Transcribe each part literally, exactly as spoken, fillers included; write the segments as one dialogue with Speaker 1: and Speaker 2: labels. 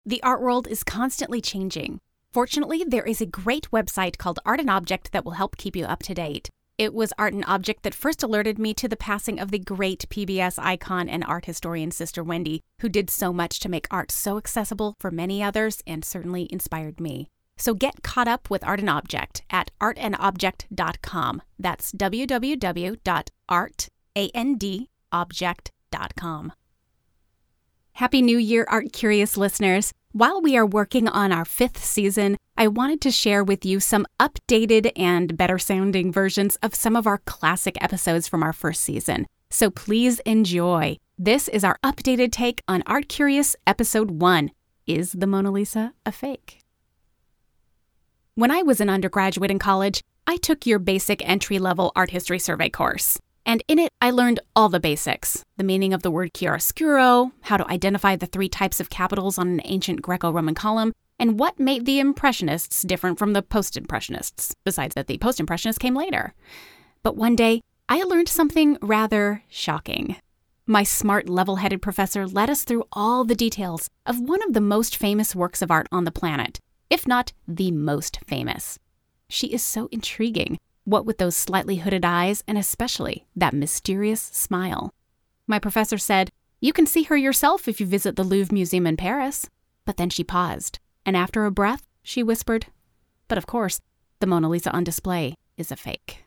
Speaker 1: The art world is constantly changing. Fortunately, there is a great website called Art and Object that will help keep you up to date. It was Art and Object that first alerted me to the passing of the great P B S icon and art historian Sister Wendy, who did so much to make art so accessible for many others and certainly inspired me. So get caught up with Art and Object at art and object dot com. That's w w w dot art and object dot com. Happy New Year, Art Curious listeners! While we are working on our fifth season, I wanted to share with you some updated and better-sounding versions of some of our classic episodes from our first season. So please enjoy. This is our updated take on Art Curious Episode one, Is the Mona Lisa a Fake? When I was an undergraduate in college, I took your basic entry-level art history survey course. And in it, I learned all the basics. The meaning of the word chiaroscuro, how to identify the three types of capitals on an ancient Greco-Roman column, and what made the Impressionists different from the Post-Impressionists, besides that the Post-Impressionists came later. But one day, I learned something rather shocking. My smart, level-headed professor led us through all the details of one of the most famous works of art on the planet, if not the most famous. She is so intriguing. What with those slightly hooded eyes and especially that mysterious smile. My professor said, "You can see her yourself if you visit the Louvre Museum in Paris." But then she paused, and after a breath, she whispered, "But of course, the Mona Lisa on display is a fake."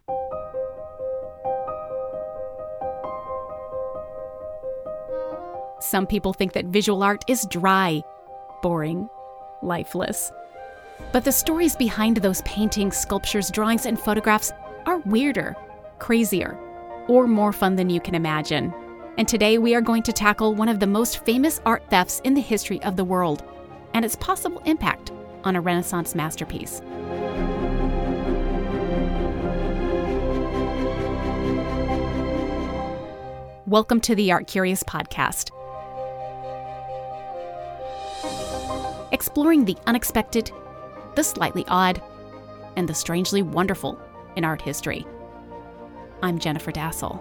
Speaker 1: Some people think that visual art is dry, boring, lifeless. But the stories behind those paintings, sculptures, drawings, and photographs are weirder, crazier, or more fun than you can imagine. And today we are going to tackle one of the most famous art thefts in the history of the world and its possible impact on a Renaissance masterpiece. Welcome to the Art Curious podcast. Exploring the unexpected, the slightly odd, and the strangely wonderful in art history. I'm Jennifer Dassel.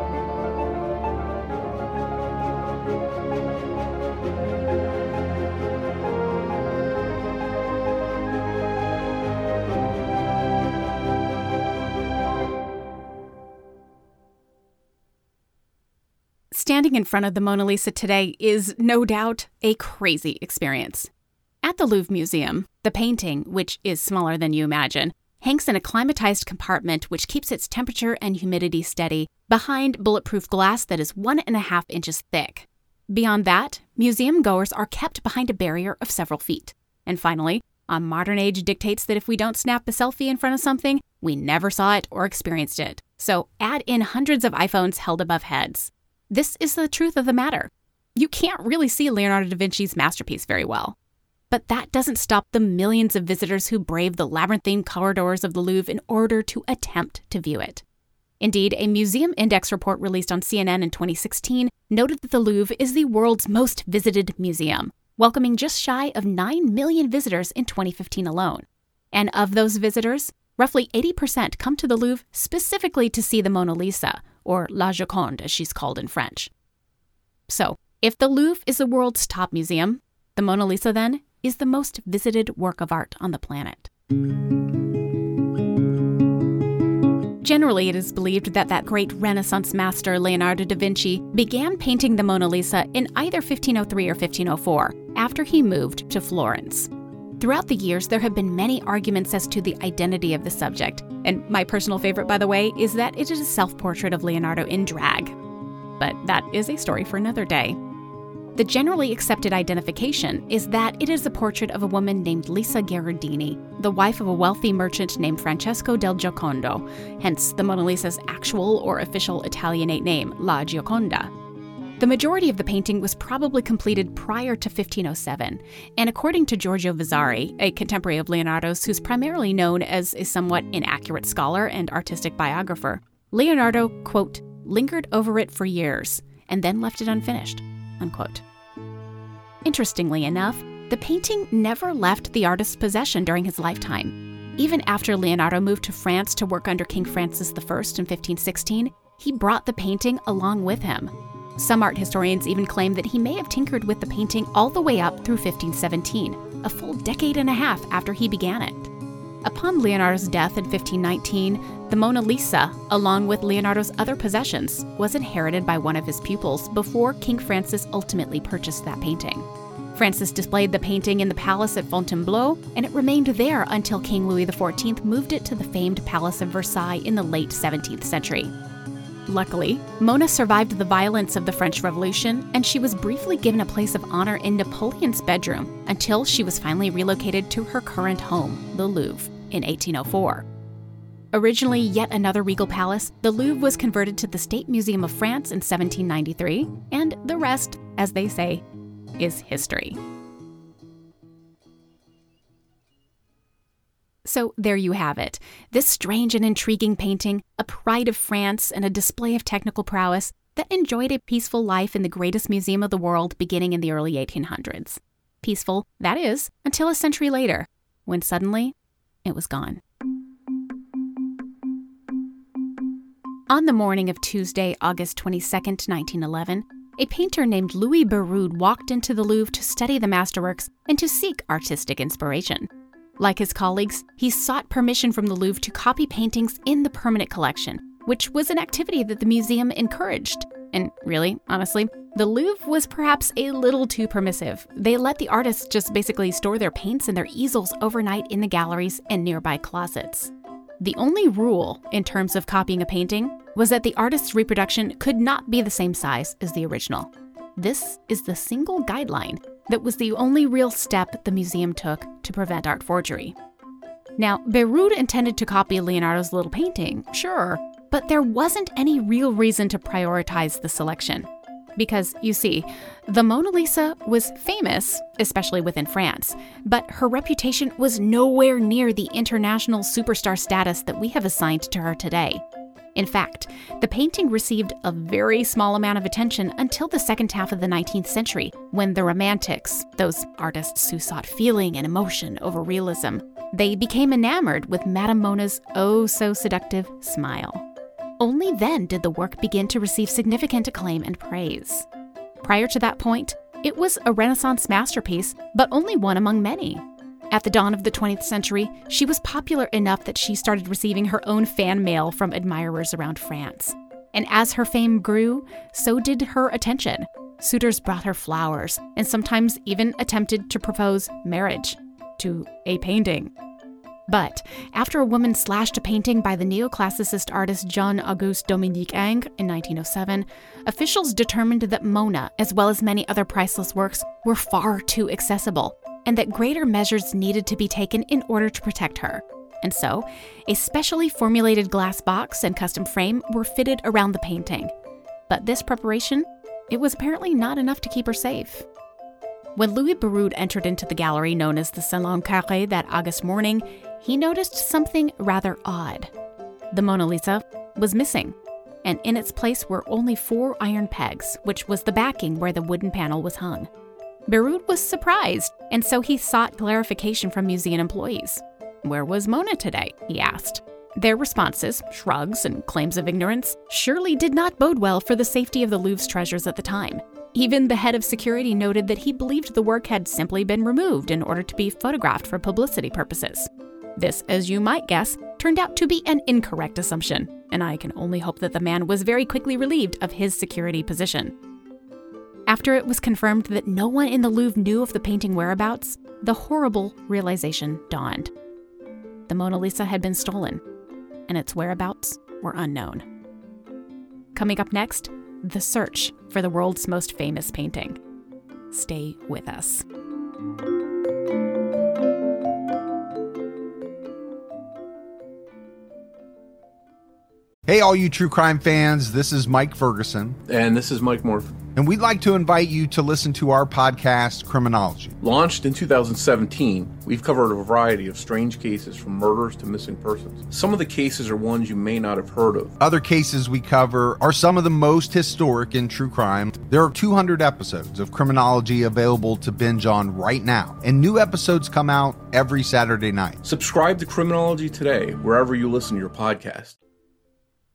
Speaker 1: Standing in front of the Mona Lisa today is no doubt a crazy experience. At the Louvre Museum, the painting, which is smaller than you imagine, hangs in a climatized compartment which keeps its temperature and humidity steady behind bulletproof glass that is one and a half inches thick. Beyond that, museum goers are kept behind a barrier of several feet. And finally, our modern age dictates that if we don't snap a selfie in front of something, we never saw it or experienced it. So add in hundreds of iPhones held above heads. This is the truth of the matter. You can't really see Leonardo da Vinci's masterpiece very well. But that doesn't stop the millions of visitors who brave the labyrinthine corridors of the Louvre in order to attempt to view it. Indeed, a Museum Index report released on C N N in twenty sixteen noted that the Louvre is the world's most visited museum, welcoming just shy of nine million visitors in twenty fifteen alone. And of those visitors, roughly eighty percent come to the Louvre specifically to see the Mona Lisa, or La Joconde as she's called in French. So, if the Louvre is the world's top museum, the Mona Lisa then is the most visited work of art on the planet. Generally, it is believed that that great Renaissance master Leonardo da Vinci began painting the Mona Lisa in either fifteen oh three or fifteen oh four, after he moved to Florence. Throughout the years, there have been many arguments as to the identity of the subject, and my personal favorite, by the way, is that it is a self-portrait of Leonardo in drag. But that is a story for another day. The generally accepted identification is that it is a portrait of a woman named Lisa Gherardini, the wife of a wealthy merchant named Francesco del Giocondo, hence the Mona Lisa's actual or official Italianate name, La Gioconda. The majority of the painting was probably completed prior to fifteen oh seven, and according to Giorgio Vasari, a contemporary of Leonardo's who's primarily known as a somewhat inaccurate scholar and artistic biographer, Leonardo, quote, lingered over it for years and then left it unfinished, unquote. Interestingly enough, the painting never left the artist's possession during his lifetime. Even after Leonardo moved to France to work under King Francis the First in fifteen sixteen, he brought the painting along with him. Some art historians even claim that he may have tinkered with the painting all the way up through fifteen seventeen, a full decade and a half after he began it. Upon Leonardo's death in fifteen nineteen, the Mona Lisa, along with Leonardo's other possessions, was inherited by one of his pupils before King Francis ultimately purchased that painting. Francis displayed the painting in the palace at Fontainebleau, and it remained there until King Louis the fourteenth moved it to the famed Palace of Versailles in the late seventeenth century. Luckily, Mona survived the violence of the French Revolution, and she was briefly given a place of honor in Napoleon's bedroom until she was finally relocated to her current home, the Louvre, in eighteen oh four. Originally yet another regal palace, the Louvre was converted to the State Museum of France in seventeen ninety-three, and the rest, as they say, is history. So there you have it. This strange and intriguing painting, a pride of France and a display of technical prowess that enjoyed a peaceful life in the greatest museum of the world beginning in the early eighteen hundreds. Peaceful, that is, until a century later, when suddenly it was gone. On the morning of Tuesday, August twenty-second, nineteen eleven, a painter named Louis Béroud walked into the Louvre to study the masterworks and to seek artistic inspiration. Like his colleagues, he sought permission from the Louvre to copy paintings in the permanent collection, which was an activity that the museum encouraged. And really, honestly, the Louvre was perhaps a little too permissive. They let the artists just basically store their paints and their easels overnight in the galleries and nearby closets. The only rule in terms of copying a painting was that the artist's reproduction could not be the same size as the original. This is the single guideline that was the only real step the museum took to prevent art forgery. Now, Béroud intended to copy Leonardo's little painting, sure, but there wasn't any real reason to prioritize the selection. Because, you see, the Mona Lisa was famous, especially within France, but her reputation was nowhere near the international superstar status that we have assigned to her today. In fact, the painting received a very small amount of attention until the second half of the nineteenth century, when the Romantics, those artists who sought feeling and emotion over realism, they became enamored with Madame Mona's oh-so-seductive smile. Only then did the work begin to receive significant acclaim and praise. Prior to that point, it was a Renaissance masterpiece, but only one among many. At the dawn of the twentieth century, she was popular enough that she started receiving her own fan mail from admirers around France. And as her fame grew, so did her attention. Suitors brought her flowers, and sometimes even attempted to propose marriage to a painting. But after a woman slashed a painting by the neoclassicist artist Jean-Auguste Dominique Ingres in nineteen oh seven, officials determined that Mona, as well as many other priceless works, were far too accessible, and that greater measures needed to be taken in order to protect her. And so, a specially formulated glass box and custom frame were fitted around the painting. But this preparation, it was apparently not enough to keep her safe. When Louis Béroud entered into the gallery known as the Salon Carré that August morning, he noticed something rather odd. The Mona Lisa was missing, and in its place were only four iron pegs, which was the backing where the wooden panel was hung. Béroud was surprised, and so he sought clarification from museum employees. "Where was Mona today?" he asked. Their responses, shrugs, and claims of ignorance surely did not bode well for the safety of the Louvre's treasures at the time. Even the head of security noted that he believed the work had simply been removed in order to be photographed for publicity purposes. This, as you might guess, turned out to be an incorrect assumption, and I can only hope that the man was very quickly relieved of his security position. After it was confirmed that no one in the Louvre knew of the painting whereabouts, the horrible realization dawned. The Mona Lisa had been stolen, and its whereabouts were unknown. Coming up next, the search for the world's most famous painting. Stay with us.
Speaker 2: Hey, all you true crime fans, this is Mike Ferguson.
Speaker 3: And this is Mike Morph.
Speaker 2: And we'd like to invite you to listen to our podcast, Criminology.
Speaker 3: Launched in two thousand seventeen, we've covered a variety of strange cases from murders to missing persons. Some of the cases are ones you may not have heard of.
Speaker 2: Other cases we cover are some of the most historic in true crime. There are two hundred episodes of Criminology available to binge on right now, and new episodes come out every Saturday night.
Speaker 3: Subscribe to Criminology today, wherever you listen to your podcast.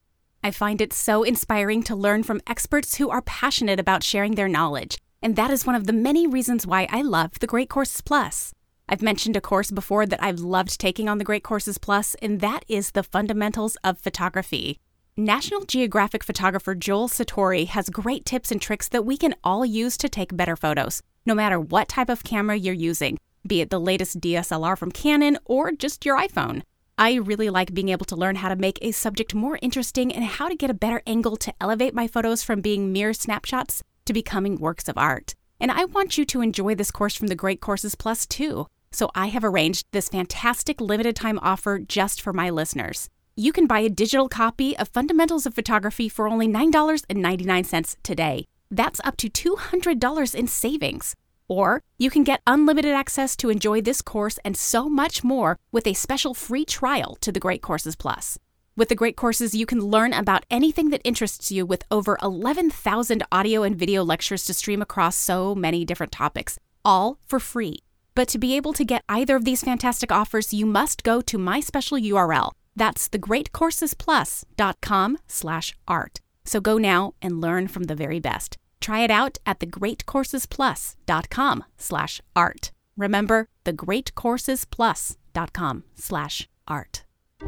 Speaker 1: I find it so inspiring to learn from experts who are passionate about sharing their knowledge, and that is one of the many reasons why I love the Great Courses Plus. I've mentioned a course before that I've loved taking on the Great Courses Plus, and that is the Fundamentals of Photography. National Geographic photographer Joel Satori has great tips and tricks that we can all use to take better photos, no matter what type of camera you're using, be it the latest D S L R from Canon or just your iPhone. I really like being able to learn how to make a subject more interesting and how to get a better angle to elevate my photos from being mere snapshots to becoming works of art. And I want you to enjoy this course from the Great Courses Plus too. So I have arranged this fantastic limited time offer just for my listeners. You can buy a digital copy of Fundamentals of Photography for only nine dollars and ninety-nine cents today. That's up to two hundred dollars in savings. Or you can get unlimited access to enjoy this course and so much more with a special free trial to the Great Courses Plus. With the Great Courses, you can learn about anything that interests you with over eleven thousand audio and video lectures to stream across so many different topics, all for free. But to be able to get either of these fantastic offers, you must go to my special U R L. That's thegreatcoursesplus.com slash art. So go now and learn from the very best. Try it out at thegreatcoursesplus.com slash art. Remember, thegreatcoursesplus.com slash art.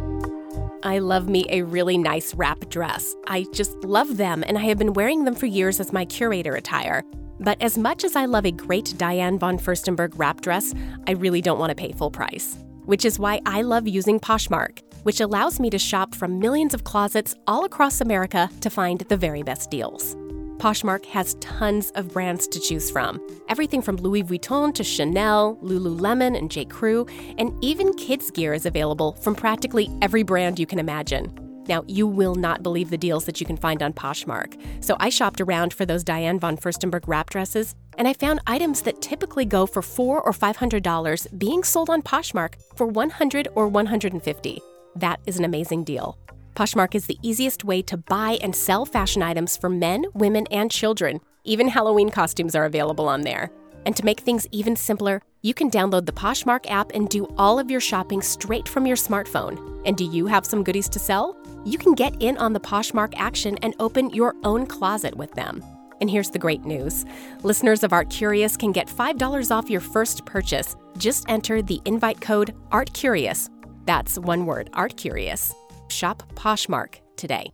Speaker 1: I love me a really nice wrap dress. I just love them, and I have been wearing them for years as my curator attire. But as much as I love a great Diane von Furstenberg wrap dress, I really don't want to pay full price. Which is why I love using Poshmark, which allows me to shop from millions of closets all across America to find the very best deals. Poshmark has tons of brands to choose from. Everything from Louis Vuitton to Chanel, Lululemon, and J. Crew, and even kids' gear is available from practically every brand you can imagine. Now, you will not believe the deals that you can find on Poshmark. So I shopped around for those Diane von Furstenberg wrap dresses, and I found items that typically go for four hundred dollars or five hundred dollars being sold on Poshmark for one hundred dollars or one hundred fifty dollars. That is an amazing deal. Poshmark is the easiest way to buy and sell fashion items for men, women, and children. Even Halloween costumes are available on there. And to make things even simpler, you can download the Poshmark app and do all of your shopping straight from your smartphone. And do you have some goodies to sell? You can get in on the Poshmark action and open your own closet with them. And here's the great news. Listeners of Art Curious can get five dollars off your first purchase. Just enter the invite code ARTCurious. That's one word, ARTCurious. Shop Poshmark today.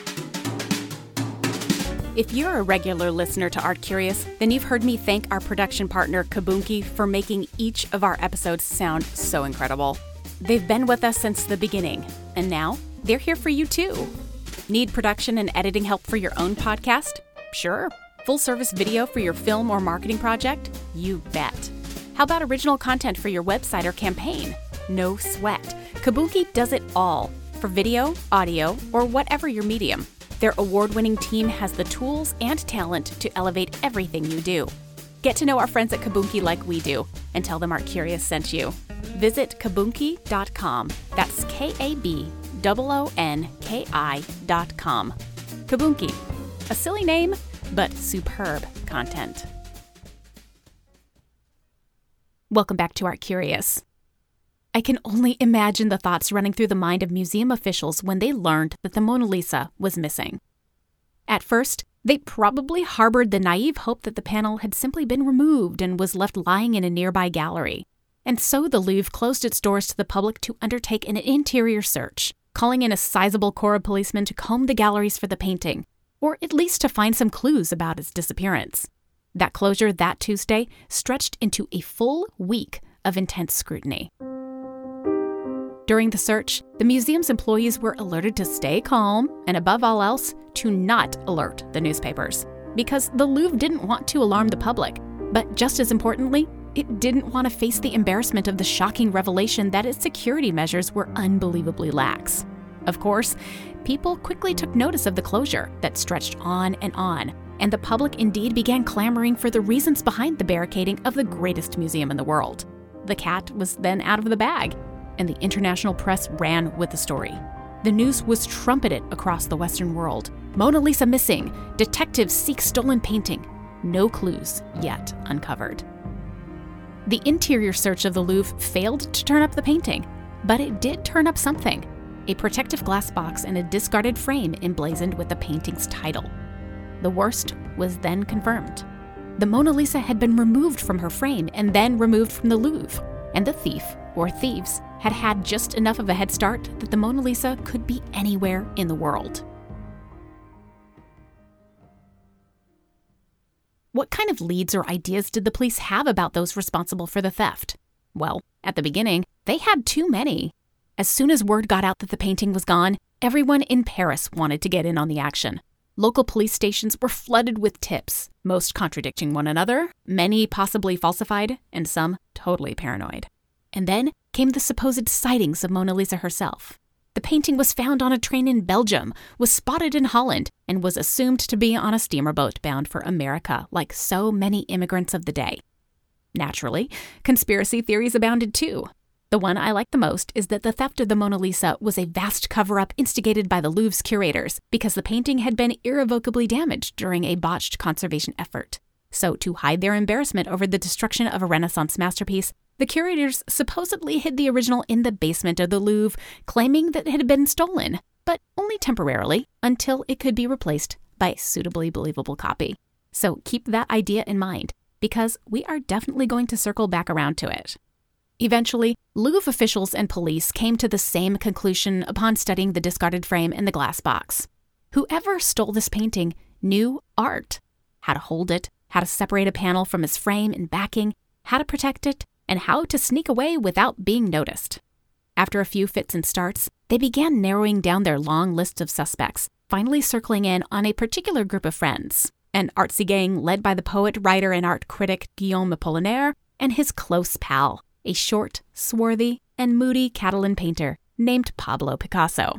Speaker 1: If you're a regular listener to Art Curious, then you've heard me thank our production partner, Kabunki, for making each of our episodes sound so incredible. They've been with us since the beginning, and now they're here for you too. Need production and editing help for your own podcast? Sure. Full service video for your film or marketing project? You bet. How about original content for your website or campaign? No sweat. Kabunki does it all. For video, audio, or whatever your medium, their award-winning team has the tools and talent to elevate everything you do. Get to know our friends at Kabunki like we do, and tell them Art Curious sent you. Visit kabunki dot com. That's K A B O O N K I dot com. Kabunki. A silly name, but superb content. Welcome back to Art Curious. I can only imagine the thoughts running through the mind of museum officials when they learned that the Mona Lisa was missing. At first, they probably harbored the naive hope that the panel had simply been removed and was left lying in a nearby gallery. And so the Louvre closed its doors to the public to undertake an interior search, calling in a sizable corps of policemen to comb the galleries for the painting, or at least to find some clues about its disappearance. That closure that Tuesday stretched into a full week of intense scrutiny. During the search, the museum's employees were alerted to stay calm and, above all else, to not alert the newspapers, because the Louvre didn't want to alarm the public. But just as importantly, it didn't want to face the embarrassment of the shocking revelation that its security measures were unbelievably lax. Of course, people quickly took notice of the closure that stretched on and on, and the public indeed began clamoring for the reasons behind the barricading of the greatest museum in the world. The cat was then out of the bag, and the international press ran with the story. The news was trumpeted across the Western world. Mona Lisa missing. Detectives seek stolen painting. No clues yet uncovered. The interior search of the Louvre failed to turn up the painting, but it did turn up something. a protective glass box and a discarded frame emblazoned with the painting's title. The worst was then confirmed. The Mona Lisa had been removed from her frame and then removed from the Louvre, and the thief, or thieves, had had just enough of a head start that the Mona Lisa could be anywhere in the world. What kind of leads or ideas did the police have about those responsible for the theft? Well, at the beginning, they had too many. As soon as word got out that the painting was gone, everyone in Paris wanted to get in on the action. Local police stations were flooded with tips, most contradicting one another, many possibly falsified, and some totally paranoid. And then came the supposed sightings of Mona Lisa herself. The painting was found on a train in Belgium, was spotted in Holland, and was assumed to be on a steamer boat bound for America, like so many immigrants of the day. Naturally, conspiracy theories abounded too. The one I like the most is that the theft of the Mona Lisa was a vast cover-up instigated by the Louvre's curators because the painting had been irrevocably damaged during a botched conservation effort. So, to hide their embarrassment over the destruction of a Renaissance masterpiece, the curators supposedly hid the original in the basement of the Louvre, claiming that it had been stolen, but only temporarily, until it could be replaced by a suitably believable copy. So keep that idea in mind, because we are definitely going to circle back around to it. Eventually, Louvre officials and police came to the same conclusion upon studying the discarded frame and the glass box. Whoever stole this painting knew art, how to hold it, how to separate a panel from its frame and backing, how to protect it, and how to sneak away without being noticed. After a few fits and starts, they began narrowing down their long list of suspects, finally circling in on a particular group of friends, an artsy gang led by the poet, writer, and art critic Guillaume Apollinaire and his close pal, a short, swarthy, and moody Catalan painter named Pablo Picasso.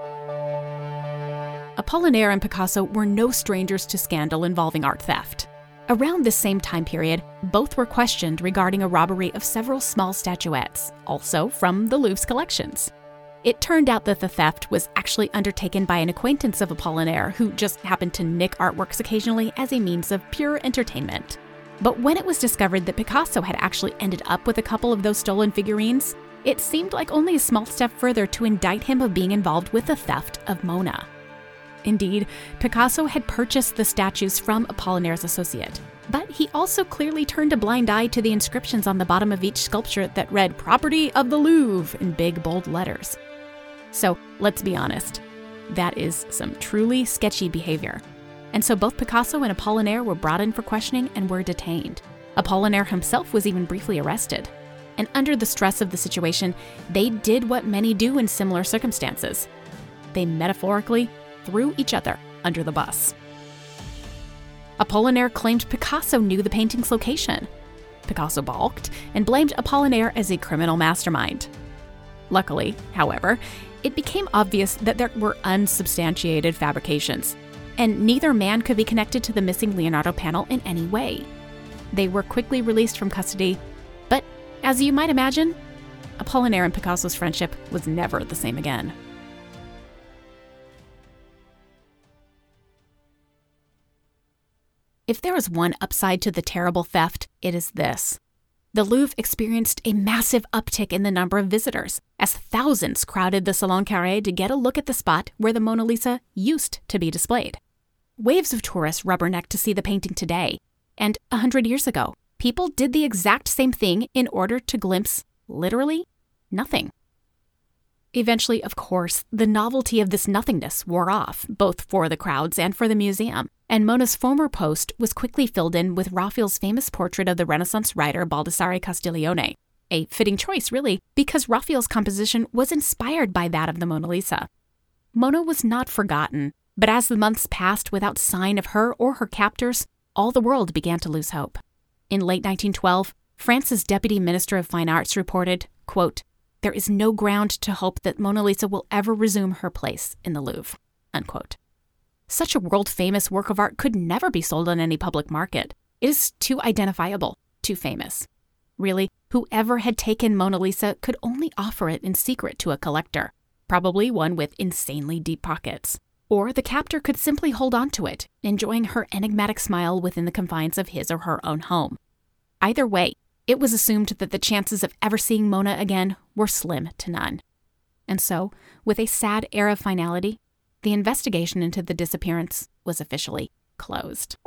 Speaker 1: Apollinaire and Picasso were no strangers to scandal involving art theft. Around this same time period, both were questioned regarding a robbery of several small statuettes, also from the Louvre's collections. It turned out that the theft was actually undertaken by an acquaintance of Apollinaire who just happened to nick artworks occasionally as a means of pure entertainment. But when it was discovered that Picasso had actually ended up with a couple of those stolen figurines, it seemed like only a small step further to indict him of being involved with the theft of Mona. Indeed, Picasso had purchased the statues from Apollinaire's associate, but he also clearly turned a blind eye to the inscriptions on the bottom of each sculpture that read "Property of the Louvre" in big, bold letters. So, let's be honest, that is some truly sketchy behavior. And so both Picasso and Apollinaire were brought in for questioning and were detained. Apollinaire himself was even briefly arrested. And under the stress of the situation, they did what many do in similar circumstances. They metaphorically threw each other under the bus. Apollinaire claimed Picasso knew the painting's location. Picasso balked and blamed Apollinaire as a criminal mastermind. Luckily, however, it became obvious that there were unsubstantiated fabrications, and neither man could be connected to the missing Leonardo panel in any way. They were quickly released from custody, but as you might imagine, Apollinaire and Picasso's friendship was never the same again. If there is one upside to the terrible theft, it is this. The Louvre experienced a massive uptick in the number of visitors, as thousands crowded the Salon Carré to get a look at the spot where the Mona Lisa used to be displayed. Waves of tourists rubberneck to see the painting today, and a hundred years ago, people did the exact same thing in order to glimpse, literally, nothing. Eventually, of course, the novelty of this nothingness wore off, both for the crowds and for the museum, and Mona's former post was quickly filled in with Raphael's famous portrait of the Renaissance writer Baldassare Castiglione. A fitting choice, really, because Raphael's composition was inspired by that of the Mona Lisa. Mona was not forgotten, but as the months passed without sign of her or her captors, all the world began to lose hope. In late nineteen twelve, France's Deputy Minister of Fine Arts reported, quote, "There is no ground to hope that Mona Lisa will ever resume her place in the Louvre," unquote. Such a world-famous work of art could never be sold on any public market. It is too identifiable, too famous. Really, whoever had taken Mona Lisa could only offer it in secret to a collector, probably one with insanely deep pockets. Or the captor could simply hold on to it, enjoying her enigmatic smile within the confines of his or her own home. Either way, it was assumed that the chances of ever seeing Mona again were slim to none. And so, with a sad air of finality, the investigation into the disappearance was officially closed.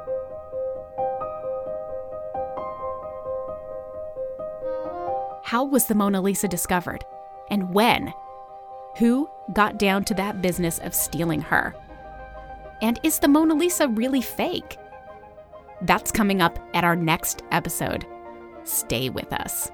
Speaker 1: How was the Mona Lisa discovered? And when? Who got down to that business of stealing her? And is the Mona Lisa really fake? That's coming up at our next episode. Stay with us.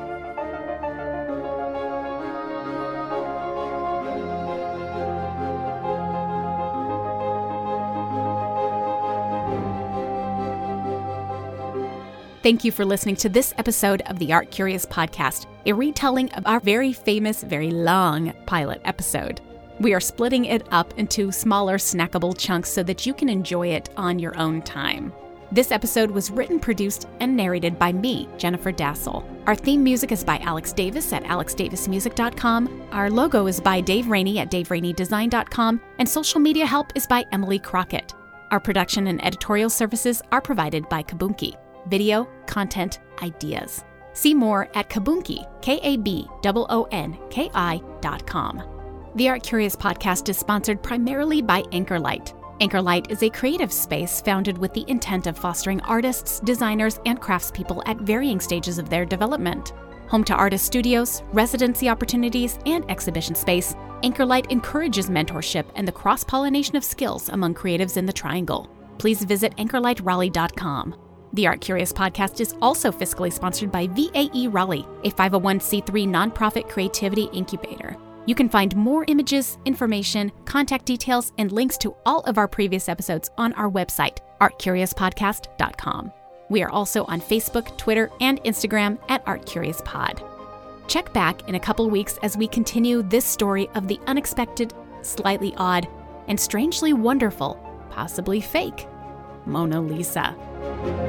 Speaker 1: Thank you for listening to this episode of the Art Curious Podcast, a retelling of our very famous, very long pilot episode. We are splitting it up into smaller, snackable chunks so that you can enjoy it on your own time. This episode was written, produced, and narrated by me, Jennifer Dassel. Our theme music is by Alex Davis at alex davis music dot com. Our logo is by Dave Rainey at dave rainey design dot com. And social media help is by Emily Crockett. Our production and editorial services are provided by Kabunki. Video, content, ideas. See more at Kabunki, K A B O O N K I dot com. The Art Curious Podcast is sponsored primarily by Anchorlight. Anchorlight is a creative space founded with the intent of fostering artists, designers, and craftspeople at varying stages of their development. Home to artist studios, residency opportunities, and exhibition space, Anchorlight encourages mentorship and the cross-pollination of skills among creatives in the Triangle. Please visit anchorlight raleigh dot com. The Art Curious Podcast is also fiscally sponsored by V A E Raleigh, a five oh one c three nonprofit creativity incubator. You can find more images, information, contact details, and links to all of our previous episodes on our website, art curious podcast dot com. We are also on Facebook, Twitter, and Instagram at Art Curious Pod. Check back in a couple weeks as we continue this story of the unexpected, slightly odd, and strangely wonderful, possibly fake, Mona Lisa.